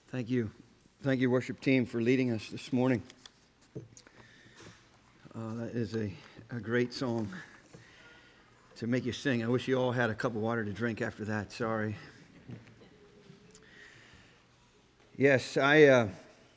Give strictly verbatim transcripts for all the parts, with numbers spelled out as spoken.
Thank you. Thank you, worship team, for leading us this morning. Uh, that is a, a great song to make you sing. I wish you all had a cup of water to drink after that. Sorry. Yes, I. Uh,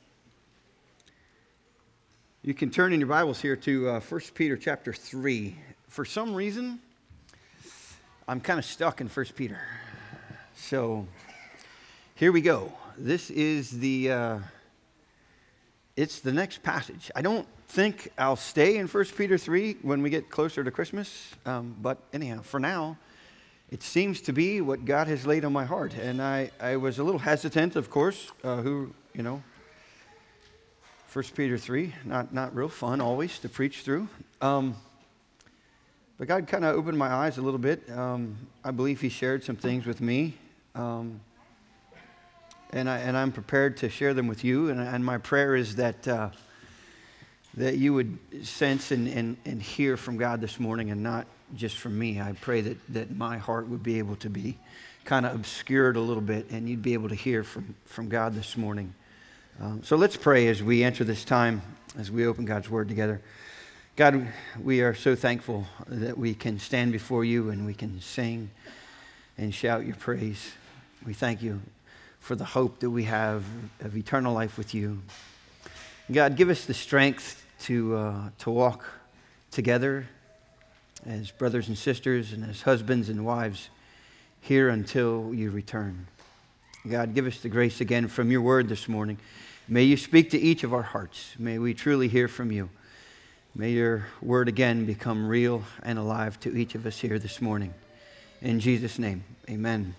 you can turn in your Bibles here to uh, First Peter chapter three. For some reason, I'm kind of stuck in First Peter. So here we go. This is the, uh, it's the next passage. I don't think I'll stay in First Peter three when we get closer to Christmas. Um, but anyhow, for now, it seems to be what God has laid on my heart. And I, I was a little hesitant, of course, uh, who, you know, First Peter three, not, not real fun always to preach through. Um, but God kind of opened my eyes a little bit. Um, I believe He shared some things with me. Um, And, I, and I'm prepared to share them with you. And, and my prayer is that uh, that you would sense and, and, and hear from God this morning and not just from me. I pray that, that my heart would be able to be kind of obscured a little bit and you'd be able to hear from, from God this morning. Um, so let's pray as we enter this time, as we open God's Word together. God, we are so thankful that we can stand before you and we can sing and shout your praise. We thank you for the hope that we have of eternal life with you. God, give us the strength to uh, to walk together as brothers and sisters and as husbands and wives here until you return. God, give us the grace again from your word this morning. May you speak to each of our hearts. May we truly hear from you. May your word again become real and alive to each of us here this morning. In Jesus' name, amen.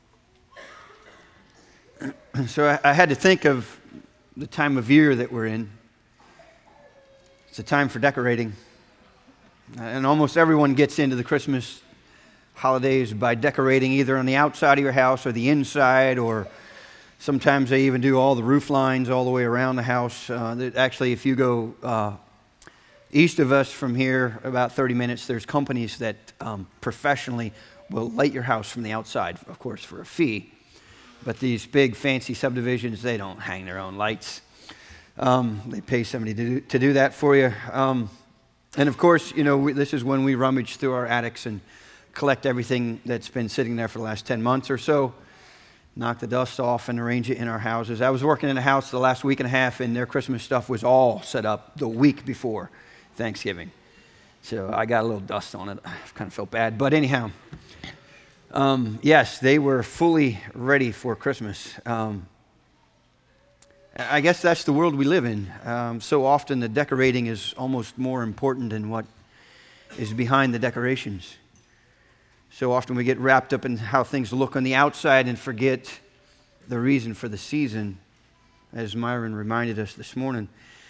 So I, I had to think of the time of year that we're in. It's a time for decorating. And almost everyone gets into the Christmas holidays by decorating either on the outside of your house or the inside, or sometimes they even do all the roof lines all the way around the house. Uh, that actually, if you go uh, east of us from here about thirty minutes, there's companies that um, professionally will light your house from the outside, of course, for a fee. But these big fancy subdivisions, they don't hang their own lights. Um, they pay somebody to do, to do that for you. Um, and of course, you know, we, this is when we rummage through our attics and collect everything that's been sitting there for the last ten months or so, knock the dust off and arrange it in our houses. I was working in a house the last week and a half, and their Christmas stuff was all set up the week before Thanksgiving. So I got a little dust on it. I kind of felt bad. But anyhow, Um, yes, they were fully ready for Christmas. Um, I guess that's the world we live in. Um, so often the decorating is almost more important than what is behind the decorations. So often we get wrapped up in how things look on the outside and forget the reason for the season, as Myron reminded us this morning.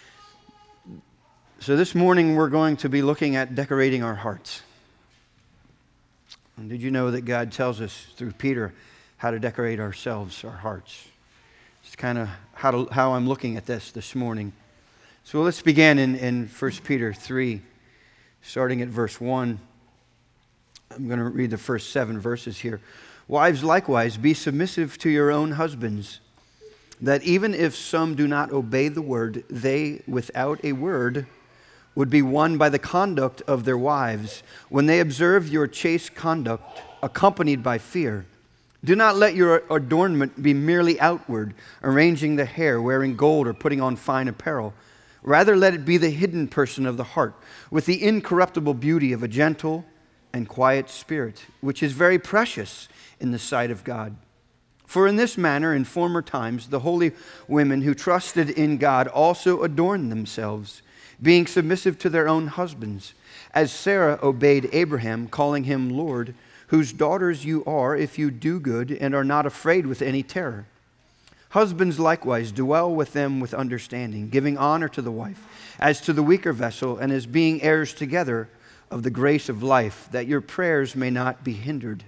So this morning we're going to be looking at decorating our hearts. And did you know that God tells us through Peter how to decorate ourselves, our hearts? It's kind of how, to, how I'm looking at this this morning. So let's begin in, in First Peter three, starting at verse one. I'm going to read the first seven verses here. Wives, likewise, be submissive to your own husbands, that even if some do not obey the word, they, without a word, would be won by the conduct of their wives when they observe your chaste conduct accompanied by fear. Do not let your adornment be merely outward, arranging the hair, wearing gold, or putting on fine apparel. Rather, let it be the hidden person of the heart, with the incorruptible beauty of a gentle and quiet spirit, which is very precious in the sight of God. For in this manner, in former times, the holy women who trusted in God also adorned themselves, being submissive to their own husbands, as Sarah obeyed Abraham, calling him Lord, whose daughters you are if you do good and are not afraid with any terror. Husbands likewise dwell with them with understanding, giving honor to the wife, as to the weaker vessel, and as being heirs together of the grace of life, that your prayers may not be hindered.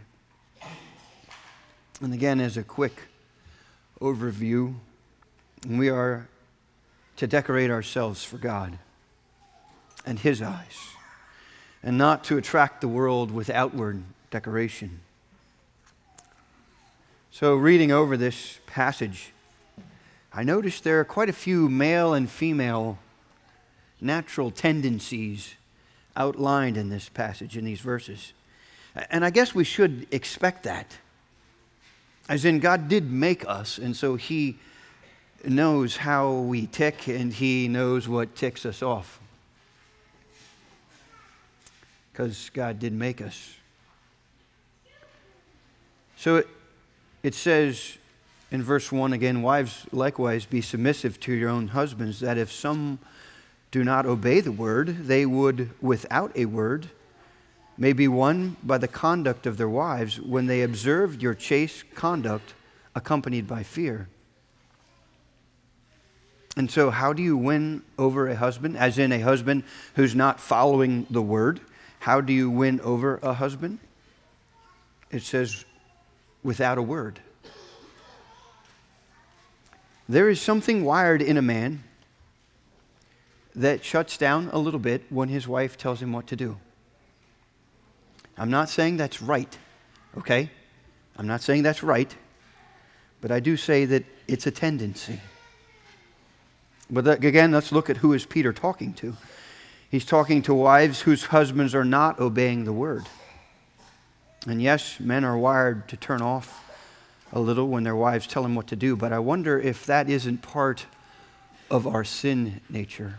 And again, as a quick overview, we are to decorate ourselves for God and His eyes, and not to attract the world with outward decoration. So reading over this passage, I noticed there are quite a few male and female natural tendencies outlined in this passage, in these verses. And I guess we should expect that. As in, God did make us, and so He knows how we tick, and He knows what ticks us off. Because God did make us. So it, it says in verse one again, wives likewise be submissive to your own husbands, that if some do not obey the word, they would without a word may be won by the conduct of their wives when they observe your chaste conduct accompanied by fear. And so how do you win over a husband? As in a husband who's not following the word. How do you win over a husband? It says, without a word. There is something wired in a man that shuts down a little bit when his wife tells him what to do. I'm not saying that's right, okay? I'm not saying that's right, but I do say that it's a tendency. But that, again, let's look at who is Peter talking to. He's talking to wives whose husbands are not obeying the word. And yes, men are wired to turn off a little when their wives tell them what to do, but I wonder if that isn't part of our sin nature.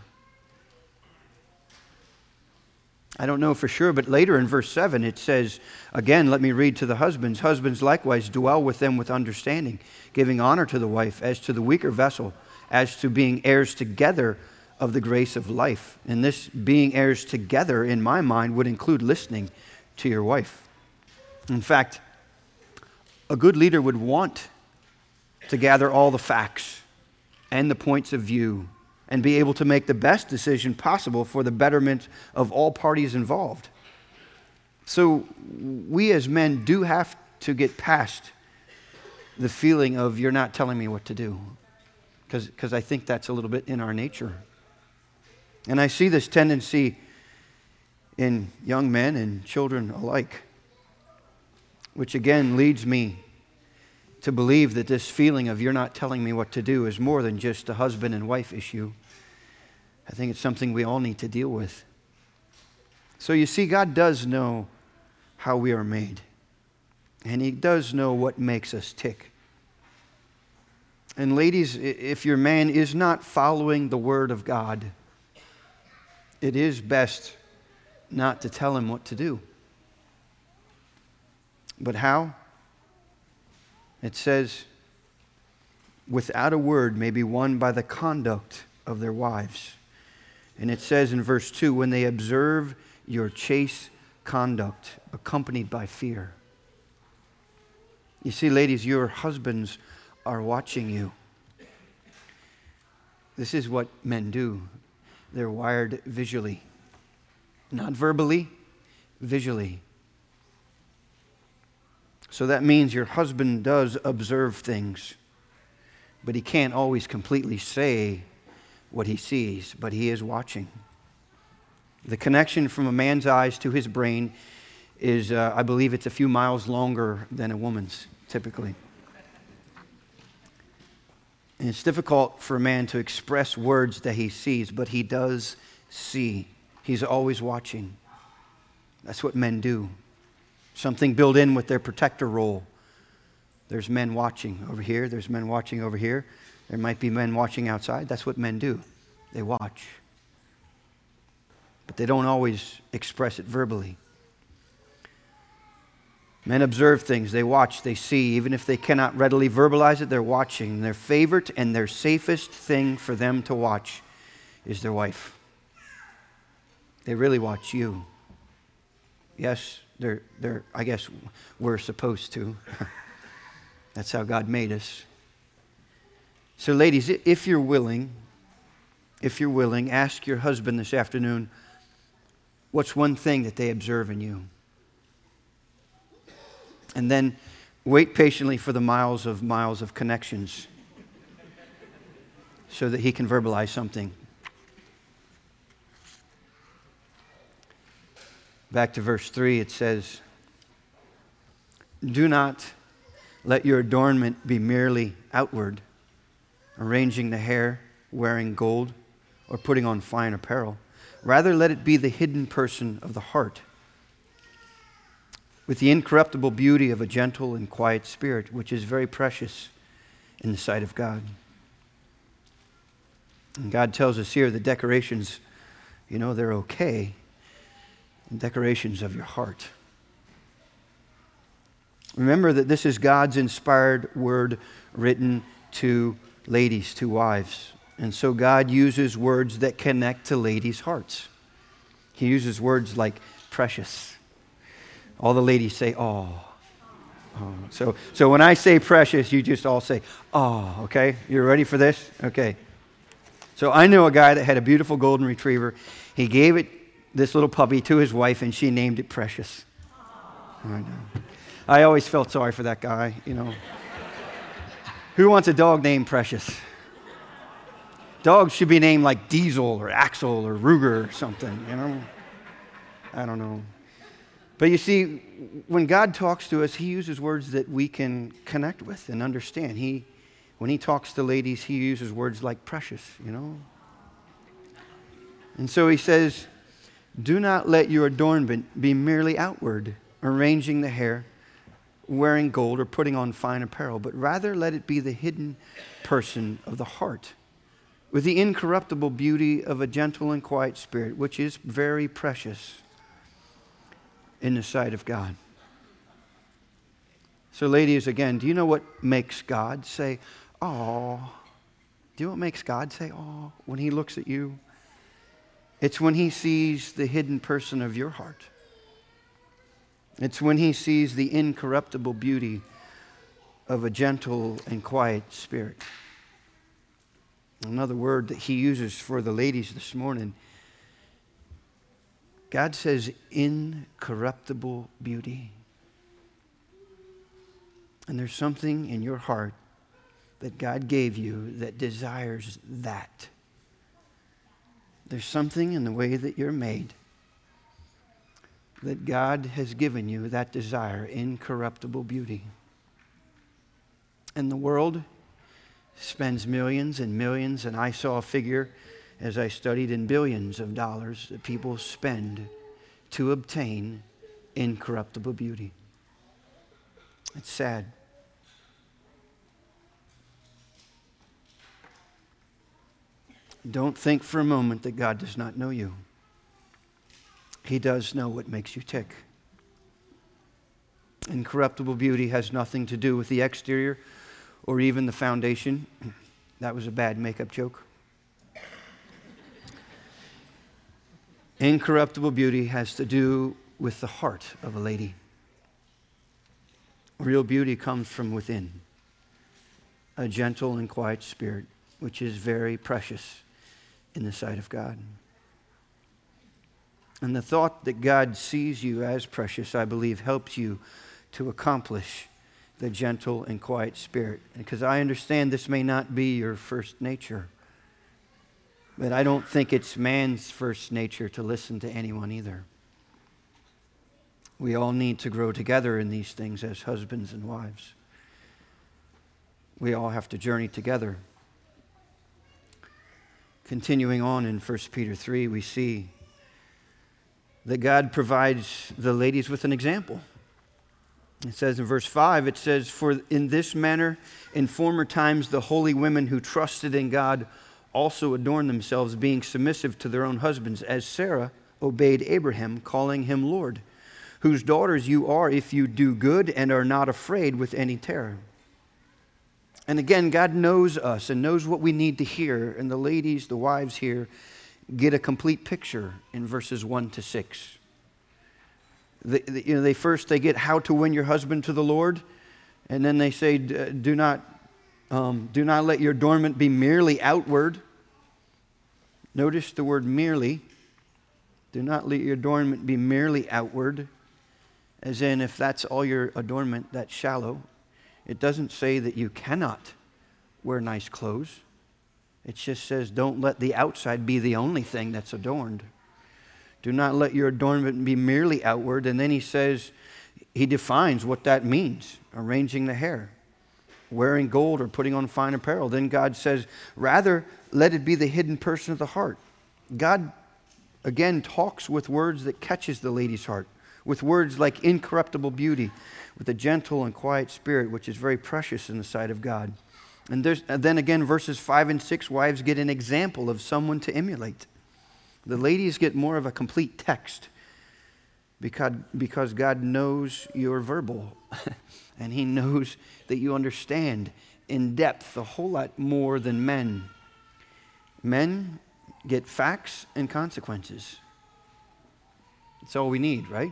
I don't know for sure, but later in verse seven it says, again, let me read to the husbands. Husbands likewise dwell with them with understanding, giving honor to the wife as to the weaker vessel, as to being heirs together of the grace of life. And this being heirs together, in my mind, would include listening to your wife. In fact, a good leader would want to gather all the facts and the points of view and be able to make the best decision possible for the betterment of all parties involved. So we as men do have to get past the feeling of you're not telling me what to do, because because I think that's a little bit in our nature. And I see this tendency in young men and children alike, which again leads me to believe that this feeling of you're not telling me what to do is more than just a husband and wife issue. I think it's something we all need to deal with. So you see, God does know how we are made. And He does know what makes us tick. And ladies, if your man is not following the Word of God, it is best not to tell him what to do. But how? It says, without a word may be won by the conduct of their wives. And it says in verse two, when they observe your chaste conduct accompanied by fear. You see, ladies, your husbands are watching you. This is what men do. They're wired visually. Not verbally, visually. So that means your husband does observe things, but he can't always completely say what he sees, but he is watching. The connection from a man's eyes to his brain is, uh, I believe it's a few miles longer than a woman's, typically. And it's difficult for a man to express words that he sees, but he does see. He's always watching. That's what men do. Something built in with their protector role. There's men watching over here. There's men watching over here. There might be men watching outside. That's what men do. They watch. But they don't always express it verbally. Men observe things. They watch. They see. Even if they cannot readily verbalize it, they're watching. Their favorite and their safest thing for them to watch is their wife. They really watch you. Yes, they're, they're, I guess we're supposed to. That's how God made us. So ladies, if you're willing, if you're willing, ask your husband this afternoon, what's one thing that they observe in you? And then wait patiently for the miles of miles of connections so that he can verbalize something. Back to verse three, it says, do not let your adornment be merely outward, arranging the hair, wearing gold, or putting on fine apparel. Rather, let it be the hidden person of the heart, with the incorruptible beauty of a gentle and quiet spirit, which is very precious in the sight of God. And God tells us here the decorations, you know, they're okay. Decorations of your heart. Remember that this is God's inspired word written to ladies, to wives. And so God uses words that connect to ladies' hearts. He uses words like precious. All the ladies say, oh. oh. So, so when I say precious, you just all say, oh, okay? You're ready for this? Okay. So I knew a guy that had a beautiful golden retriever. He gave it, this little puppy, to his wife, and she named it Precious. I know. I always felt sorry for that guy, you know. Who wants a dog named Precious? Dogs should be named like Diesel or Axel or Ruger or something, you know. I don't know. But you see, when God talks to us, He uses words that we can connect with and understand. He, when He talks to ladies, He uses words like precious, you know. And so He says, do not let your adornment be merely outward, arranging the hair, wearing gold, or putting on fine apparel, but rather let it be the hidden person of the heart, with the incorruptible beauty of a gentle and quiet spirit, which is very precious in the sight of God. So ladies, again, do you know what makes God say, oh? Do you know what makes God say, oh, when He looks at you? It's when He sees the hidden person of your heart. It's when He sees the incorruptible beauty of a gentle and quiet spirit. Another word that He uses for the ladies this morning, God says incorruptible beauty. And there's something in your heart that God gave you that desires that. There's something in the way that you're made that God has given you that desire, incorruptible beauty. And the world spends millions and millions, and I saw a figure as I studied in billions of dollars that people spend to obtain incorruptible beauty. It's sad. Don't think for a moment that God does not know you. He does know what makes you tick. Incorruptible beauty has nothing to do with the exterior or even the foundation. That was a bad makeup joke. Incorruptible beauty has to do with the heart of a lady. Real beauty comes from within. A gentle and quiet spirit, which is very precious in the sight of God. And the thought that God sees you as precious, I believe, helps you to accomplish the gentle and quiet spirit. Because I understand this may not be your first nature, but I don't think it's man's first nature to listen to anyone either. We all need to grow together in these things as husbands and wives. We all have to journey together. Continuing on in First Peter three, we see that God provides the ladies with an example. It says in verse five, it says, for in this manner, in former times, the holy women who trusted in God also adorned themselves, being submissive to their own husbands, as Sarah obeyed Abraham, calling him Lord, whose daughters you are if you do good and are not afraid with any terror. And again, God knows us and knows what we need to hear. And the ladies, the wives here, get a complete picture in verses one to six. They, they, you know, they first they get how to win your husband to the Lord, and then they say, do not, um, do not let your adornment be merely outward. Notice the word merely. Do not let your adornment be merely outward, as in if that's all your adornment, that's shallow. It doesn't say that you cannot wear nice clothes. It just says don't let the outside be the only thing that's adorned. Do not let your adornment be merely outward. And then he says, he defines what that means, arranging the hair. wearing gold or putting on fine apparel. Then God says, rather, let it be the hidden person of the heart. God, again, talks with words that catches the lady's heart, with words like incorruptible beauty, with a gentle and quiet spirit, which is very precious in the sight of God. And, there's, and then again, verses five and six, wives get an example of someone to emulate. The ladies get more of a complete text because, because God knows you're verbal and He knows that you understand in depth a whole lot more than men. Men get facts and consequences. That's all we need, right?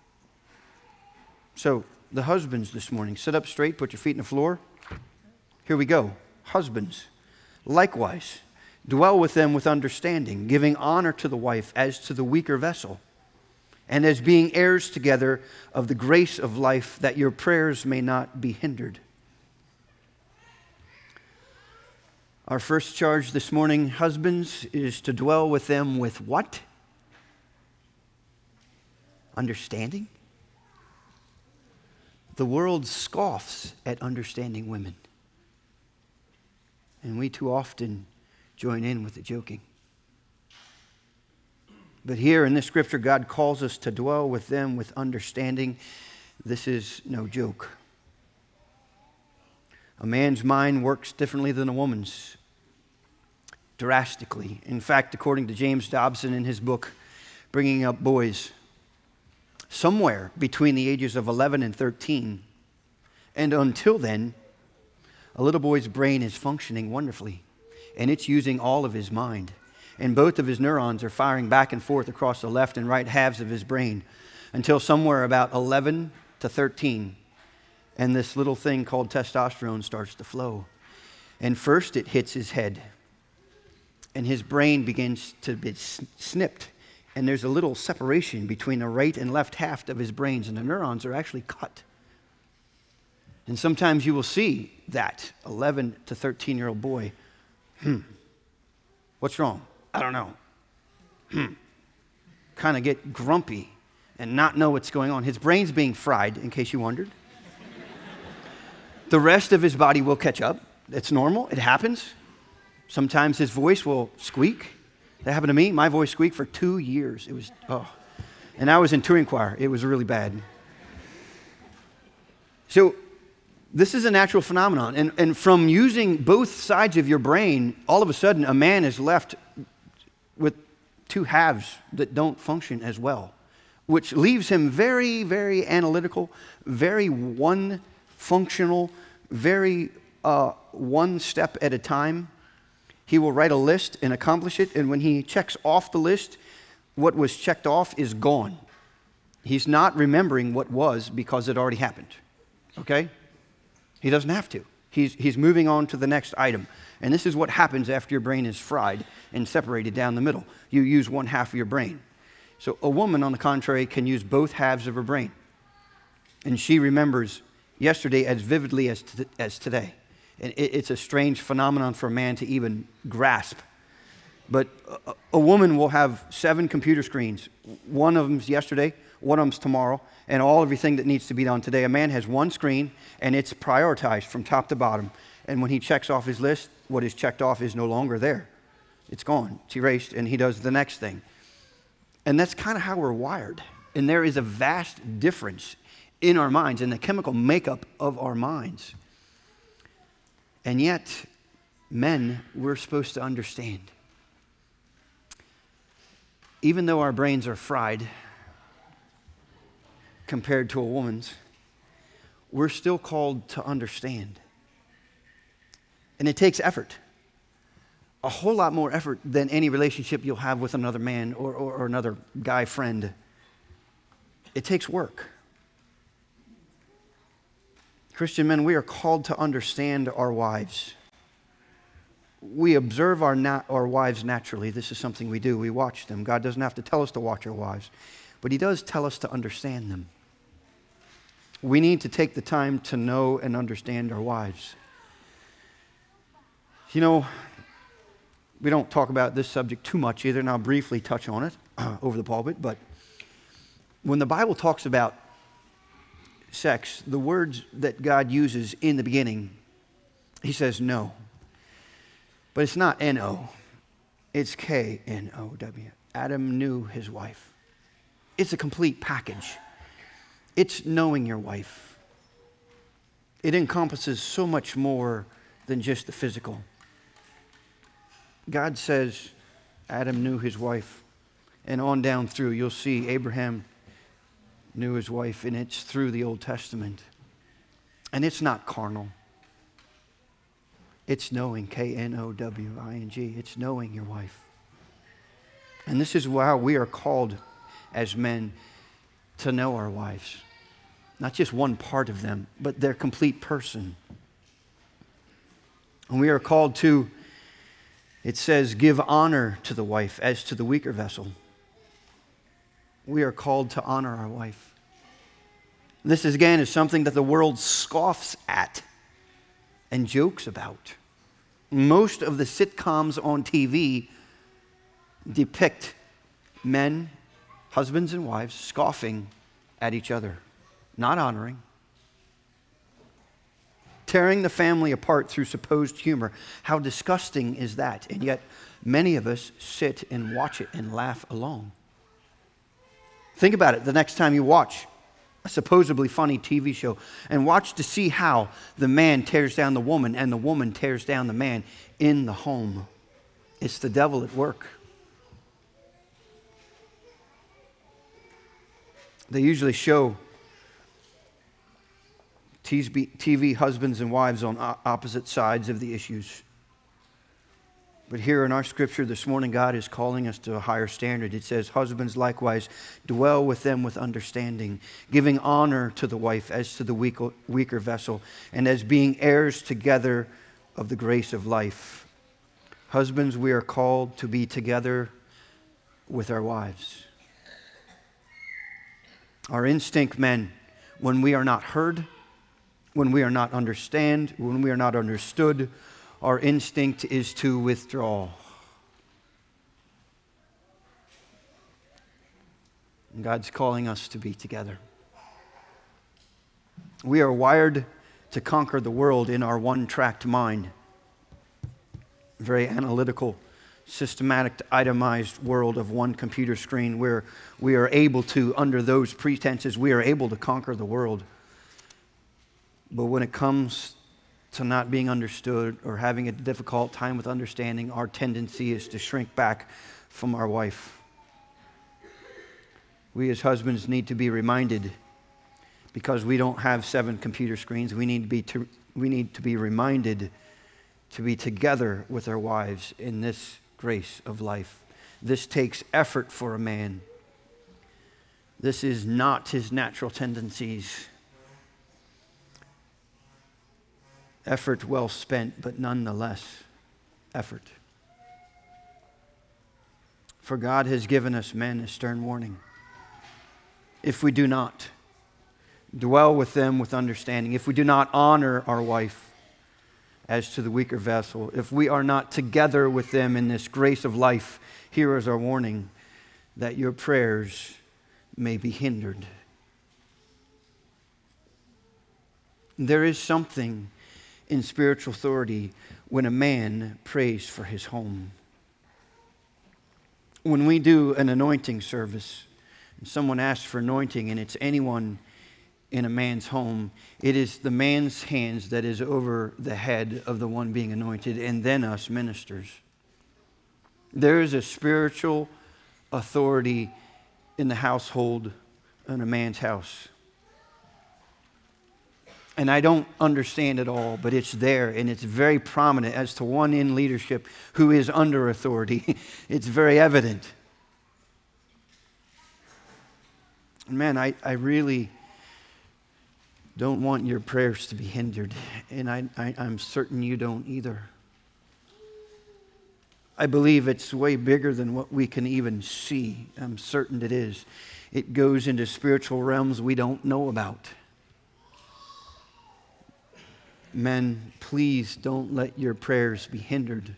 So, the husbands this morning, sit up straight, put your feet on the floor. Here we go. Husbands, likewise, dwell with them with understanding, giving honor to the wife as to the weaker vessel, and as being heirs together of the grace of life, that your prayers may not be hindered. Our first charge this morning, husbands, is to dwell with them with what? Understanding. The world scoffs at understanding women. And we too often join in with the joking. But here in this scripture, God calls us to dwell with them with understanding. This is no joke. A man's mind works differently than a woman's, drastically. In fact, according to James Dobson in his book, Bringing Up Boys, somewhere between the ages of eleven and thirteen, and until then, a little boy's brain is functioning wonderfully, and it's using all of his mind. And both of his neurons are firing back and forth across the left and right halves of his brain until somewhere about eleven to thirteen, and this little thing called testosterone starts to flow. And first it hits his head, and his brain begins to be snipped, and there's a little separation between the right and left half of his brains, and the neurons are actually cut. And sometimes you will see that eleven to thirteen-year-old boy, hmm, what's wrong? I don't know. Hmm, kind of get grumpy and not know what's going on. His brain's being fried, in case you wondered. The rest of his body will catch up. It's normal. It happens. Sometimes his voice will squeak. That happened to me. My voice squeaked for two years. It was, oh. And I was in touring choir. It was really bad. So this is a natural phenomenon. And, and from using both sides of your brain, all of a sudden a man is left with two halves that don't function as well, which leaves him very, very analytical, very one-functional, very uh, one step at a time. He will write a list and accomplish it, and when he checks off the list, what was checked off is gone. He's not remembering what was because it already happened. Okay? He doesn't have to. He's, he's moving on to the next item. And this is what happens after your brain is fried and separated down the middle. You use one half of your brain. So a woman, on the contrary, can use both halves of her brain. And she remembers yesterday as vividly as, t- as today. And it, it's a strange phenomenon for a man to even grasp. But a, a woman will have seven computer screens. One of them's yesterday, one of them's tomorrow, and all everything that needs to be done today. A man has one screen, and it's prioritized from top to bottom. And when he checks off his list, what is checked off is no longer there. It's gone. It's erased, and he does the next thing. And that's kind of how we're wired. And there is a vast difference in our minds, in the chemical makeup of our minds. And yet, men, we're supposed to understand. Even though our brains are fried compared to a woman's, we're still called to understand. And it takes effort. A whole lot more effort than any relationship you'll have with another man or, or, or another guy friend. It takes work. Christian men, we are called to understand our wives. We observe our, nat- our wives naturally. This is something we do. We watch them. God doesn't have to tell us to watch our wives, but He does tell us to understand them. We need to take the time to know and understand our wives. You know, we don't talk about this subject too much either, and I'll briefly touch on it uh, over the pulpit, but when the Bible talks about sex, the words that God uses in the beginning He says no. But it's not N O. It's K N O W. Adam knew his wife. It's a complete package. It's knowing your wife. It encompasses so much more than just the physical. God says Adam knew his wife. And on down through, you'll see Abraham knew his wife, and it's through the Old Testament. And it's not carnal. It's knowing, K N O W I N G. It's knowing your wife. And this is why we are called as men to know our wives. Not just one part of them, but their complete person. And we are called to, it says, give honor to the wife as to the weaker vessel. We are called to honor our wife. This is, again, is something that the world scoffs at and jokes about. Most of the sitcoms on T V depict men, husbands and wives, scoffing at each other, not honoring, tearing the family apart through supposed humor. How disgusting is that? And yet, many of us sit and watch it and laugh along. Think about it the next time you watch a supposedly funny T V show, and watch to see how the man tears down the woman and the woman tears down the man in the home. It's the devil at work. They usually show T V husbands and wives on opposite sides of the issues. But here in our scripture this morning, God is calling us to a higher standard. It says, husbands likewise dwell with them with understanding, giving honor to the wife as to the weaker, weaker vessel, and as being heirs together of the grace of life. Husbands, we are called to be together with our wives. Our instinct, men, when we are not heard, when we are not understand, when we are not understood, our instinct is to withdraw. And God's calling us to be together. We are wired to conquer the world in our one-tracked mind. Very analytical, systematic, itemized world of one computer screen where we are able to, under those pretenses, we are able to conquer the world. But when it comes to not being understood or having a difficult time with understanding, our tendency is to shrink back from our wife. We as husbands need to be reminded, because we don't have seven computer screens, we need to be to, we need to be reminded to be together with our wives in this grace of life. This takes effort for a man. This is not his natural tendencies. Effort well spent, but nonetheless, effort. For God has given us men a stern warning. If we do not dwell with them with understanding, if we do not honor our wife as to the weaker vessel, if we are not together with them in this grace of life, here is our warning, that your prayers may be hindered. There is something in spiritual authority when a man prays for his home. When we do an anointing service, and someone asks for anointing, and it's anyone in a man's home, it is the man's hands that is over the head of the one being anointed, and then us ministers. There is a spiritual authority in the household in a man's house. And I don't understand it all, but it's there, and it's very prominent as to one in leadership who is under authority. It's very evident. Man, I, I really don't want your prayers to be hindered, and I, I, I'm certain you don't either. I believe it's way bigger than what we can even see. I'm certain it is. It goes into spiritual realms we don't know about. Men, please don't let your prayers be hindered.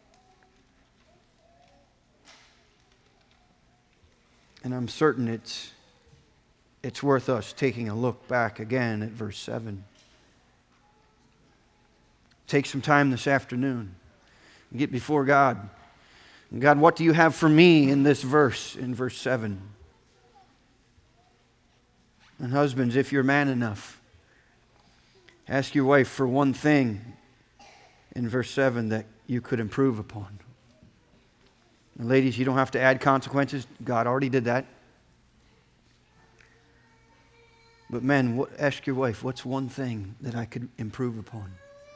And I'm certain it's, it's worth us taking a look back again at verse seven. Take some time this afternoon and get before God. And God, what do you have for me in this verse, in verse seven? And husbands, if you're man enough, ask your wife for one thing in verse seven that you could improve upon. And ladies, you don't have to add consequences. God already did that. But men, what, ask your wife, what's one thing that I could improve upon?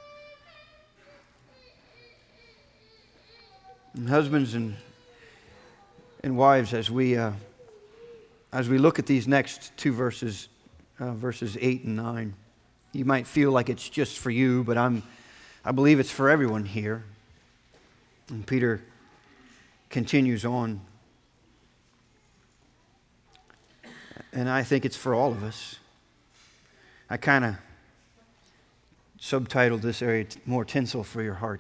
And husbands and, and wives, as we, uh, as we look at these next two verses, uh, verses eight and nine, you might feel like it's just for you, but I'm, I believe it's for everyone here. And Peter continues on. And I think it's for all of us. I kind of subtitled this area, More Tinsel for Your Heart.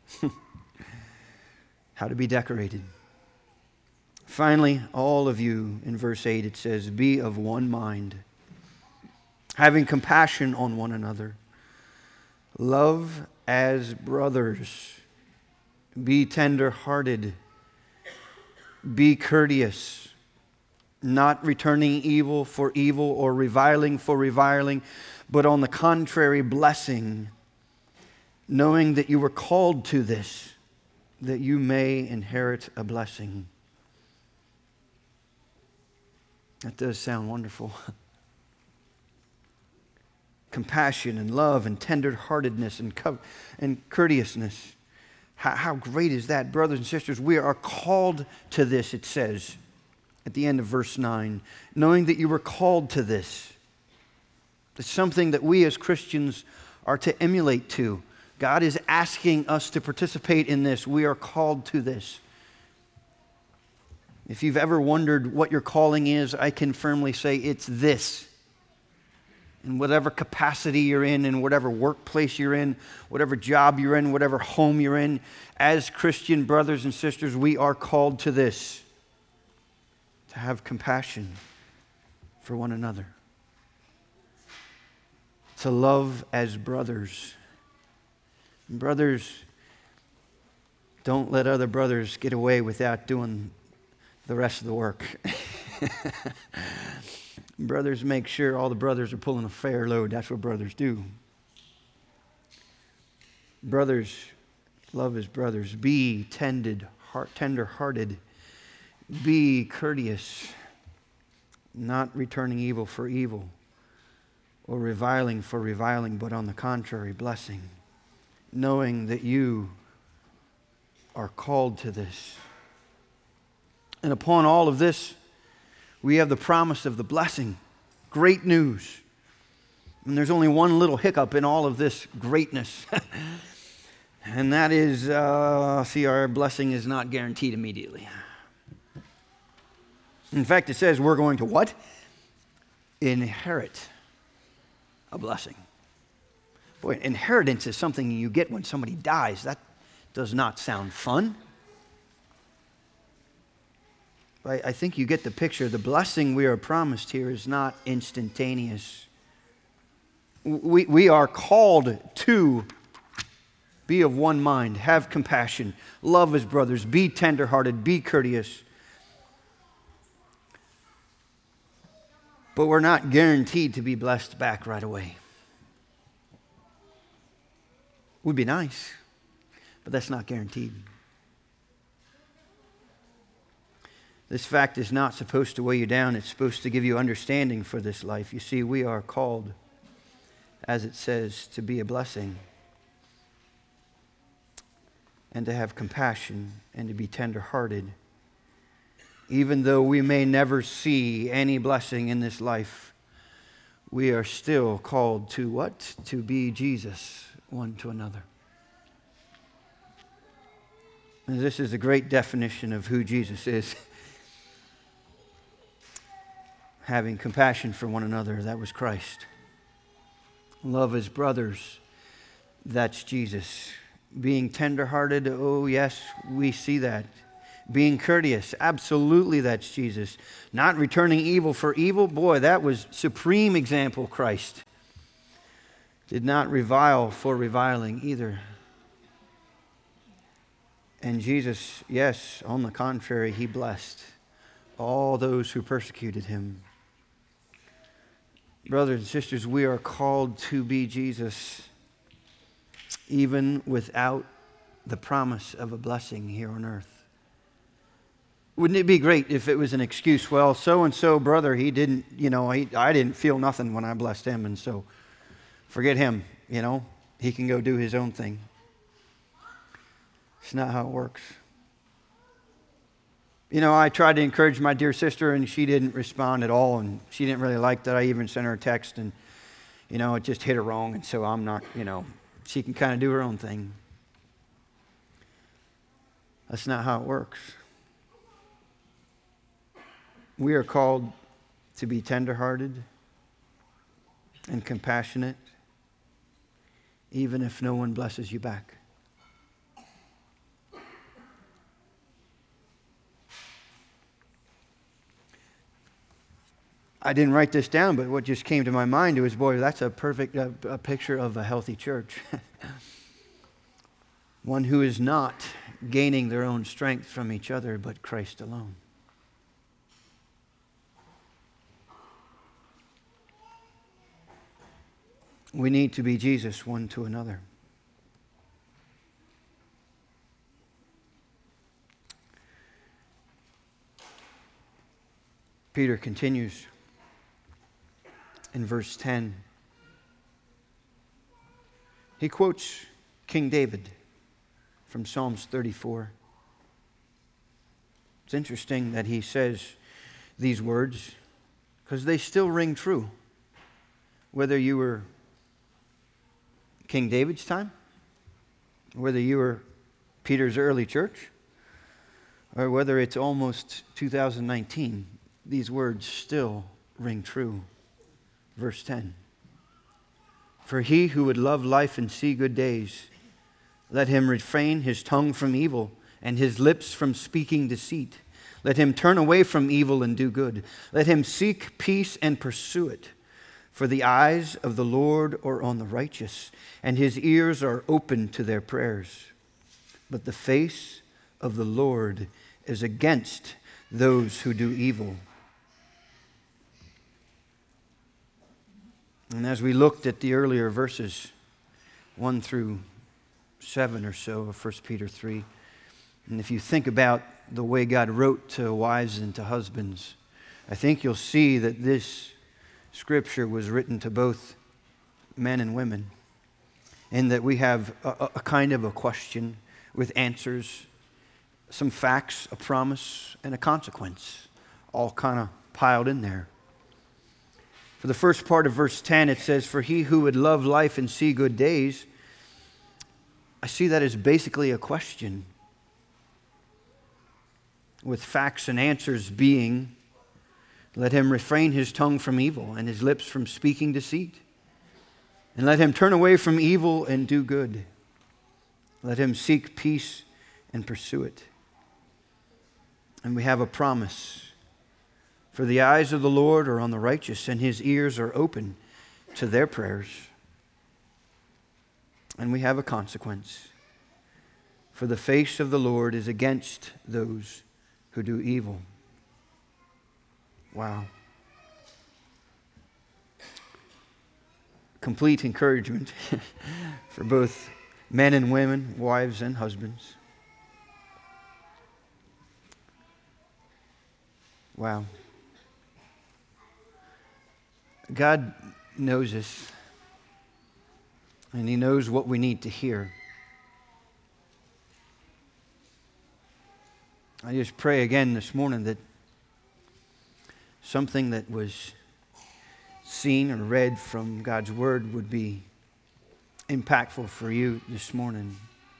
How to be decorated. Finally, all of you, in verse eight, it says, be of one mind, having compassion on one another. Love as brothers. Be tender-hearted. Be courteous, not returning evil for evil or reviling for reviling, but on the contrary, blessing, knowing that you were called to this, that you may inherit a blessing. That does sound wonderful. Compassion and love and tender-heartedness and, co- and courteousness. How, how great is that, brothers and sisters? We are called to this, it says at the end of verse nine. Knowing that you were called to this. It's something that we as Christians are to emulate to. God is asking us to participate in this. We are called to this. If you've ever wondered what your calling is, I can firmly say it's this. In whatever capacity you're in, in whatever workplace you're in, whatever job you're in, whatever home you're in, as Christian brothers and sisters, we are called to this. To have compassion for one another. To love as brothers. Brothers, don't let other brothers get away without doing the rest of the work. Brothers, make sure all the brothers are pulling a fair load. That's what brothers do. Brothers, love as brothers. Be tended, heart, tender-hearted. Be courteous, not returning evil for evil or reviling for reviling, but on the contrary, blessing, knowing that you are called to this. And upon all of this, we have the promise of the blessing. Great news. And there's only one little hiccup in all of this greatness. And that is, uh, see, our blessing is not guaranteed immediately. In fact, it says we're going to what? Inherit a blessing. Boy, inheritance is something you get when somebody dies. That does not sound fun. But I think you get the picture. The blessing we are promised here is not instantaneous. We, we are called to be of one mind, have compassion, love as brothers, be tenderhearted, be courteous. But we're not guaranteed to be blessed back right away. Would be nice, but that's not guaranteed. This fact is not supposed to weigh you down. It's supposed to give you understanding for this life. You see, we are called, as it says, to be a blessing and to have compassion and to be tender-hearted. Even though we may never see any blessing in this life, we are still called to what? To be Jesus one to another. And this is a great definition of who Jesus is. Having compassion for one another, that was Christ. Love as brothers, that's Jesus. Being tenderhearted, oh yes, we see that. Being courteous, absolutely that's Jesus. Not returning evil for evil, boy, that was supreme example Christ. did not revile for reviling either. And Jesus, yes, on the contrary, he blessed all those who persecuted him. Brothers and sisters, we are called to be Jesus even without the promise of a blessing here on earth. Wouldn't it be great if it was an excuse? Well, so-and-so brother, he didn't, you know, he, I didn't feel nothing when I blessed him, and so forget him, you know. He can go do his own thing. It's not how it works. You know, I tried to encourage my dear sister, and she didn't respond at all, and she didn't really like that I even sent her a text, and, you know, it just hit her wrong, and so I'm not, you know, she can kind of do her own thing. That's not how it works. We are called to be tenderhearted and compassionate, even if no one blesses you back. I didn't write this down, but what just came to my mind was, boy, that's a perfect uh, a picture of a healthy church. One who is not gaining their own strength from each other, but Christ alone. We need to be Jesus one to another. Peter continues in verse ten. He quotes King David from Psalms thirty-four. It's interesting that he says these words because they still ring true. Whether you were King David's time, whether you were Peter's early church, or whether it's almost two thousand nineteen, these words still ring true. Verse ten. For he who would love life and see good days, let him refrain his tongue from evil and his lips from speaking deceit. Let him turn away from evil and do good. Let him seek peace and pursue it. For the eyes of the Lord are on the righteous, and his ears are open to their prayers. But the face of the Lord is against those who do evil. And as we looked at the earlier verses, one through seven or so of First Peter three, and if you think about the way God wrote to wives and to husbands, I think you'll see that this Scripture was written to both men and women, and that we have a, a kind of a question with answers, some facts, a promise, and a consequence, all kind of piled in there. For the first part of verse ten, it says, for he who would love life and see good days. I see that as basically a question, with facts and answers being, let him refrain his tongue from evil and his lips from speaking deceit. And let him turn away from evil and do good. Let him seek peace and pursue it. And we have a promise. For the eyes of the Lord are on the righteous, and his ears are open to their prayers. And we have a consequence. For the face of the Lord is against those who do evil. Wow. Complete encouragement for both men and women, wives and husbands. Wow. God knows us, and he knows what we need to hear. I just pray again this morning that something that was seen or read from God's Word would be impactful for you this morning.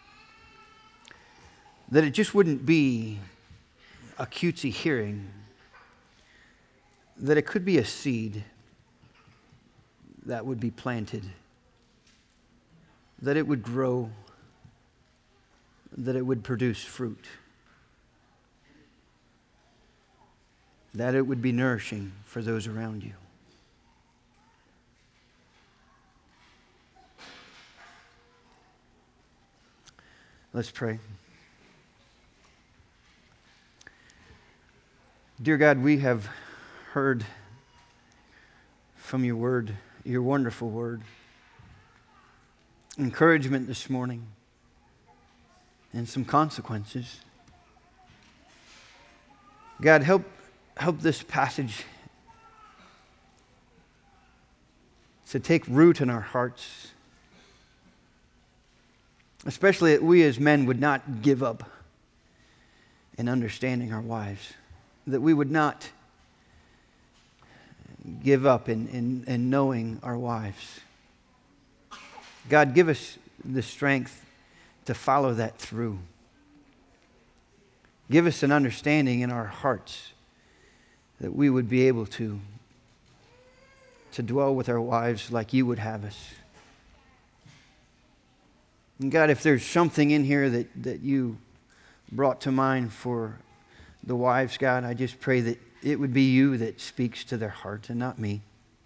That it just wouldn't be a cutesy hearing. That it could be a seed that would be planted. That it would grow. That it would produce fruit. That it would be nourishing for those around you. Let's pray. Dear God, we have heard from your word, your wonderful word. Encouragement this morning and some consequences. God, help, help this passage to take root in our hearts. Especially that we as men would not give up in understanding our wives. That we would not give up in, in, in knowing our wives. God, give us the strength to follow that through. Give us an understanding in our hearts that we would be able to, to dwell with our wives like you would have us. And God, if there's something in here that, that you brought to mind for the wives, God, I just pray that it would be you that speaks to their heart and not me.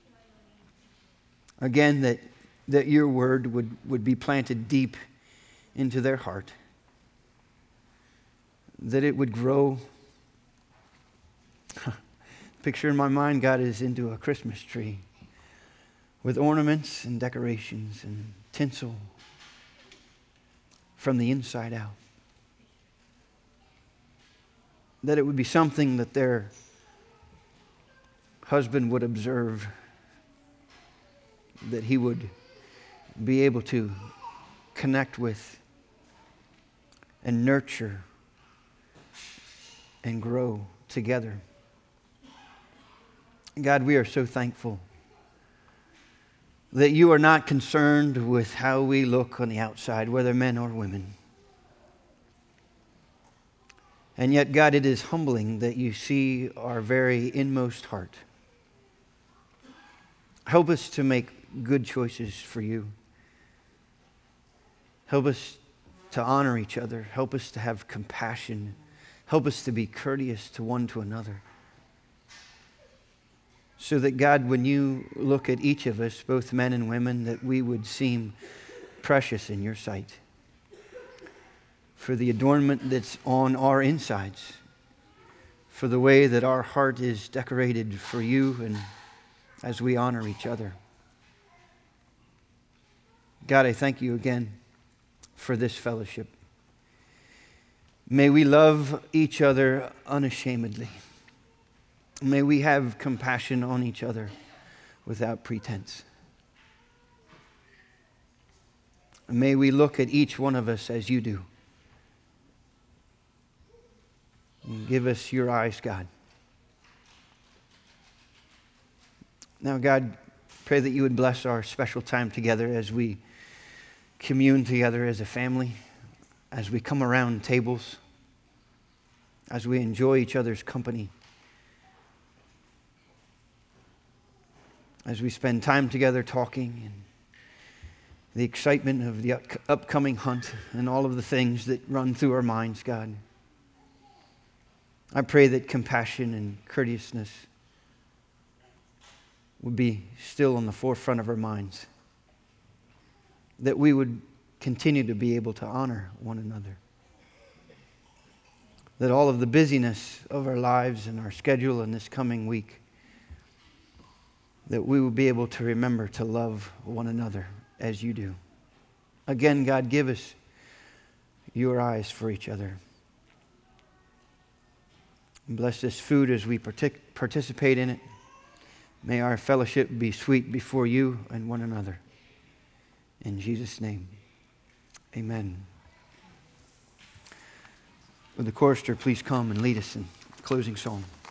Again, that, that your word would, would be planted deep into their heart. That it would grow. Picture in my mind, God, is into a Christmas tree with ornaments and decorations and tinsel from the inside out. That it would be something that their husband would observe, that he would be able to connect with and nurture and grow together. God, we are so thankful that you are not concerned with how we look on the outside, whether men or women. And yet, God, it is humbling that you see our very inmost heart. Help us to make good choices for you. Help us to honor each other. Help us to have compassion. Help us to be courteous to one to another. So that, God, when you look at each of us, both men and women, that we would seem precious in your sight. For the adornment that's on our insides. For the way that our heart is decorated for you and as we honor each other. God, I thank you again for this fellowship. May we love each other unashamedly. May we have compassion on each other without pretense. May we look at each one of us as you do. And give us your eyes, God. Now, God, pray that you would bless our special time together as we commune together as a family, as we come around tables, as we enjoy each other's company. As we spend time together talking and the excitement of the up- upcoming hunt and all of the things that run through our minds, God. I pray that compassion and courteousness would be still on the forefront of our minds. That we would continue to be able to honor one another. That all of the busyness of our lives and our schedule in this coming week, that we will be able to remember to love one another as you do. Again, God, give us your eyes for each other. And bless this food as we partic- participate in it. May our fellowship be sweet before you and one another. In Jesus' name, amen. Would the chorister please come and lead us in closing song?